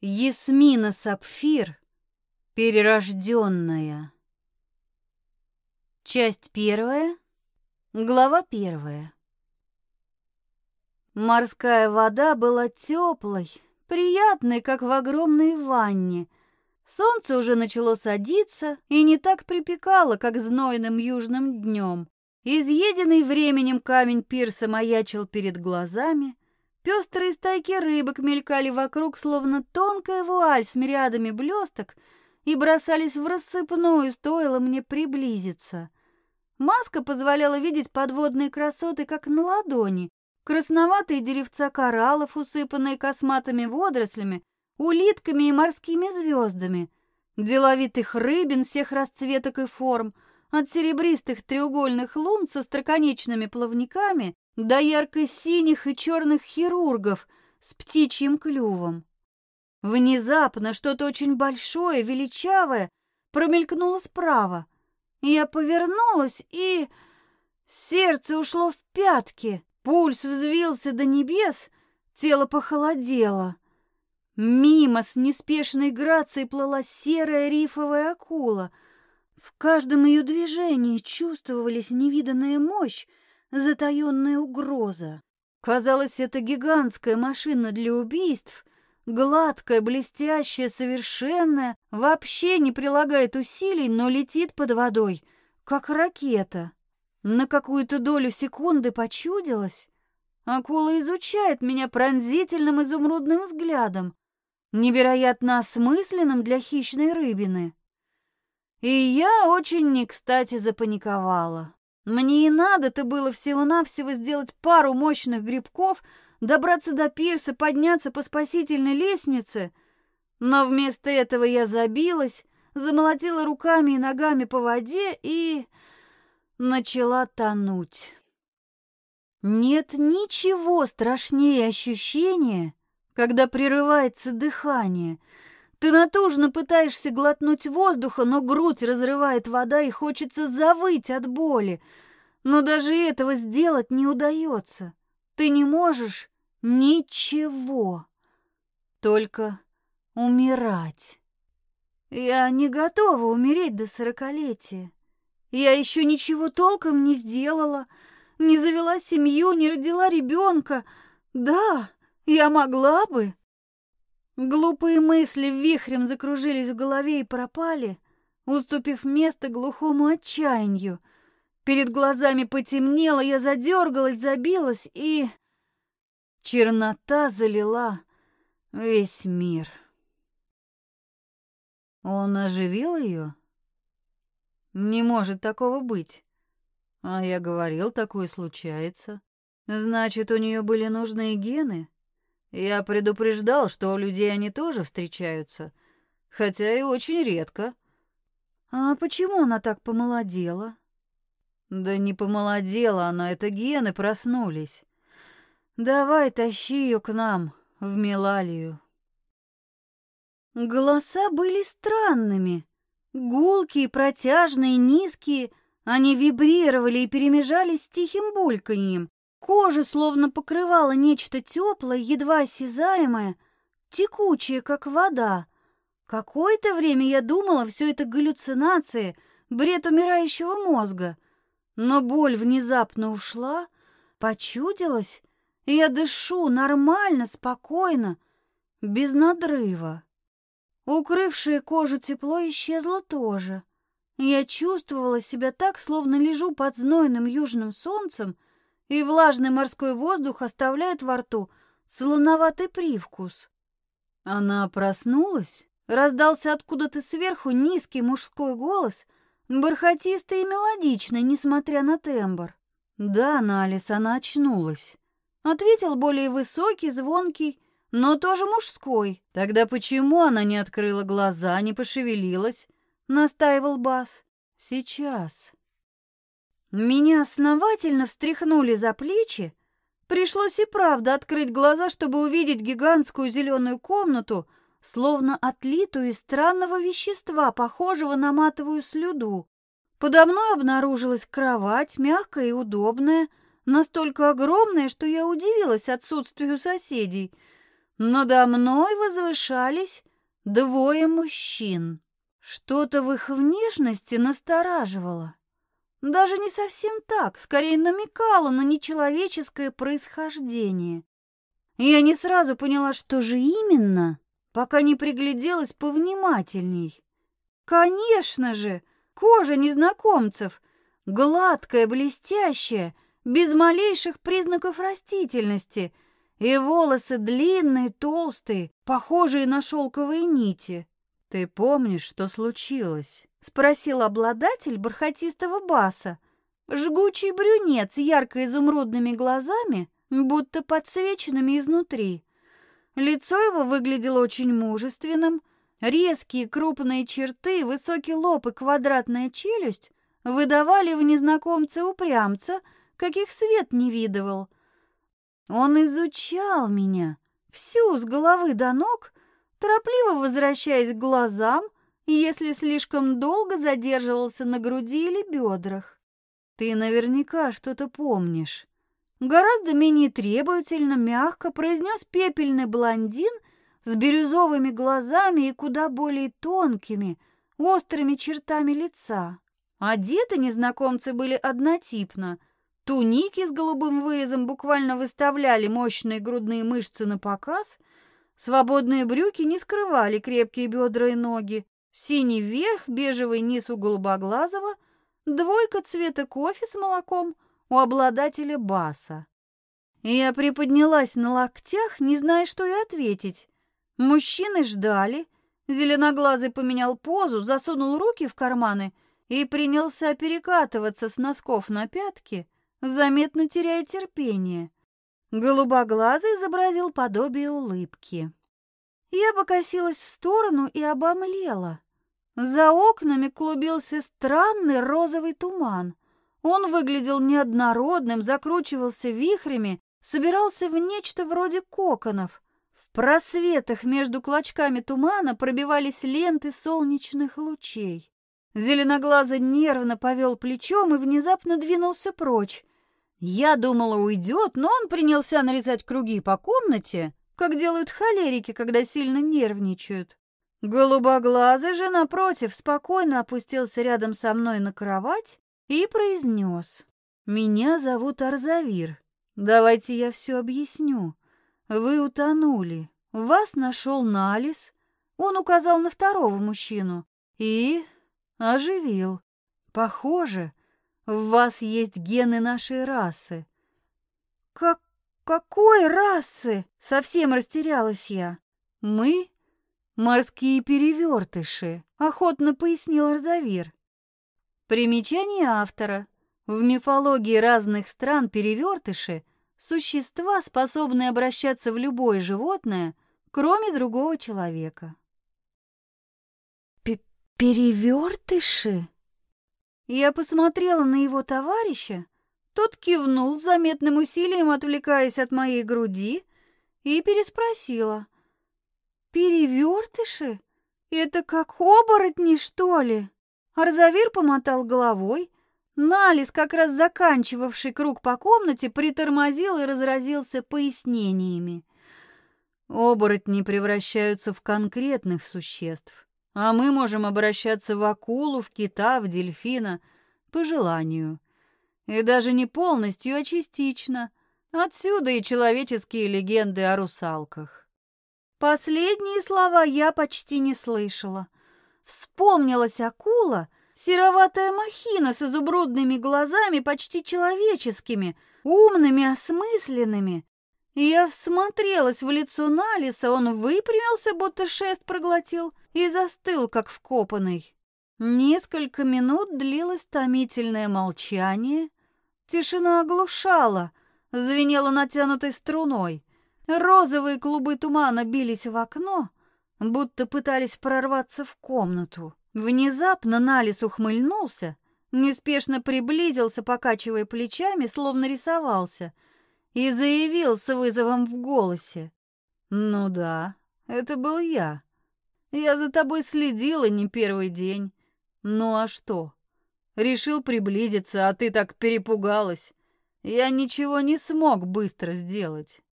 Ясмина Сапфир, перерожденная. Часть 1, глава 1. Морская вода была теплой, приятной, как в огромной ванне. Солнце уже начало садиться и не так припекало, как знойным южным днем. Изъеденный временем камень пирса маячил перед глазами. Пестрые стайки рыбок мелькали вокруг, словно тонкая вуаль с мириадами блесток, и бросались в рассыпную, стоило мне приблизиться. Маска позволяла видеть подводные красоты, как на ладони. Красноватые деревца кораллов, усыпанные косматыми водорослями, улитками и морскими звездами, деловитых рыбин всех расцветок и форм, от серебристых треугольных лун со остроконечными плавниками до ярко-синих и черных хирургов с птичьим клювом. Внезапно что-то очень большое, величавое промелькнуло справа. Я повернулась, и сердце ушло в пятки, пульс взвился до небес, тело похолодело. Мимо с неспешной грацией плыла серая рифовая акула. В каждом ее движении чувствовались невиданная мощь, затаённая угроза. Казалось, это гигантская машина для убийств, гладкая, блестящая, совершенная, вообще не прилагает усилий, но летит под водой, как ракета. На какую-то долю секунды почудилось. Акула изучает меня пронзительным изумрудным взглядом, невероятно осмысленным для хищной рыбины. И я очень не кстати запаниковала. Мне и надо-то было всего-навсего сделать пару мощных грибков, добраться до пирса, подняться по спасительной лестнице. Но вместо этого я забилась, замолотила руками и ногами по воде и начала тонуть. Нет ничего страшнее ощущения, когда прерывается дыхание. Ты натужно пытаешься глотнуть воздуха, но грудь разрывает вода и хочется завыть от боли. Но даже этого сделать не удается. Ты не можешь ничего, только умирать. Я не готова умереть до 40-летия. Я еще ничего толком не сделала, не завела семью, не родила ребенка. Да, я могла бы. Глупые мысли вихрем закружились в голове и пропали, уступив место глухому отчаянию. Перед глазами потемнело, я задергалась, забилась, и чернота залила весь мир. Он оживил ее? Не может такого быть. А я говорил, такое случается. Значит, у нее были нужные гены? Я предупреждал, что у людей они тоже встречаются, хотя и очень редко. А почему она так помолодела? Да не помолодела она, это гены проснулись. Давай, тащи ее к нам, в Мелалию. Голоса были странными. Гулкие, протяжные, низкие. Они вибрировали и перемежались с тихим бульканьем. Кожу словно покрывало нечто теплое, едва осязаемое, текучее, как вода. Какое-то время я думала, все это галлюцинации, бред умирающего мозга. Но боль внезапно ушла, почудилась, и я дышу нормально, спокойно, без надрыва. Укрывшее кожу тепло исчезло тоже. Я чувствовала себя так, словно лежу под знойным южным солнцем, и влажный морской воздух оставляет во рту солоноватый привкус. Она проснулась? Раздался откуда-то сверху низкий мужской голос, бархатистый и мелодичный, несмотря на тембр. «Да, Налис, она очнулась», — ответил более высокий, звонкий, но тоже мужской. «Тогда почему она не открыла глаза, не пошевелилась?» — настаивал бас. «Сейчас». Меня основательно встряхнули за плечи. Пришлось и правда открыть глаза, чтобы увидеть гигантскую зеленую комнату, словно отлитую из странного вещества, похожего на матовую слюду. Подо мной обнаружилась кровать, мягкая и удобная, настолько огромная, что я удивилась отсутствию соседей. Надо мной возвышались двое мужчин. Что-то в их внешности настораживало. Даже не совсем так, скорее намекало на нечеловеческое происхождение. Я не сразу поняла, что же именно, пока не пригляделась повнимательней. Конечно же, кожа незнакомцев, гладкая, блестящая, без малейших признаков растительности, и волосы длинные, толстые, похожие на шелковые нити. «Ты помнишь, что случилось?» — спросил обладатель бархатистого баса. Жгучий брюнет с ярко-изумрудными глазами, будто подсвеченными изнутри. Лицо его выглядело очень мужественным. Резкие крупные черты, высокий лоб и квадратная челюсть выдавали в незнакомце упрямца, каких свет не видывал. Он изучал меня всю с головы до ног, торопливо возвращаясь к глазам, если слишком долго задерживался на груди или бедрах. «Ты наверняка что-то помнишь». Гораздо менее требовательно, мягко произнес пепельный блондин с бирюзовыми глазами и куда более тонкими, острыми чертами лица. Одеты незнакомцы были однотипно. Туники с голубым вырезом буквально выставляли мощные грудные мышцы на показ, свободные брюки не скрывали крепкие бедра и ноги, синий верх, бежевый низ у голубоглазого, двойка цвета кофе с молоком у обладателя баса. Я приподнялась на локтях, не зная, что и ответить. Мужчины ждали. Зеленоглазый поменял позу, засунул руки в карманы и принялся перекатываться с носков на пятки, заметно теряя терпение. Голубоглазый изобразил подобие улыбки. Я покосилась в сторону и обомлела. За окнами клубился странный розовый туман. Он выглядел неоднородным, закручивался вихрями, собирался в нечто вроде коконов. В просветах между клочками тумана пробивались ленты солнечных лучей. Зеленоглазый нервно повел плечом и внезапно двинулся прочь. Я думала, уйдет, но он принялся нарезать круги по комнате, как делают холерики, когда сильно нервничают. Голубоглазый же, напротив, спокойно опустился рядом со мной на кровать и произнес: «Меня зовут Арзавир. Давайте я все объясню. Вы утонули. Вас нашел Налис». Он указал на второго мужчину. «И оживил. Похоже, в вас есть гены нашей расы». «Какой расы?» — совсем растерялась я. «Мы — морские перевертыши», — охотно пояснил Арзавир. Примечание автора. В мифологии разных стран перевертыши — существа, способные обращаться в любое животное, кроме другого человека. «Перевертыши?» Я посмотрела на его товарища. Тот кивнул с заметным усилием, отвлекаясь от моей груди, и переспросила: «Перевертыши? Это как оборотни, что ли?» Арзавир помотал головой. Налис, как раз заканчивавший круг по комнате, притормозил и разразился пояснениями. «Оборотни превращаются в конкретных существ, а мы можем обращаться в акулу, в кита, в дельфина по желанию. И даже не полностью, а частично. Отсюда и человеческие легенды о русалках». Последние слова я почти не слышала. Вспомнилась акула, сероватая махина с изумрудными глазами, почти человеческими, умными, осмысленными. Я всмотрелась в лицо Налиса, он выпрямился, будто шест проглотил, и застыл, как вкопанный. Несколько минут длилось томительное молчание. Тишина оглушала, звенела натянутой струной. Розовые клубы тумана бились в окно, будто пытались прорваться в комнату. Внезапно Налис ухмыльнулся, неспешно приблизился, покачивая плечами, словно рисовался, и заявил с вызовом в голосе: «Ну да, это был я. Я за тобой следила не первый день. Ну а что? Решил приблизиться, а ты так перепугалась. Я ничего не смог быстро сделать».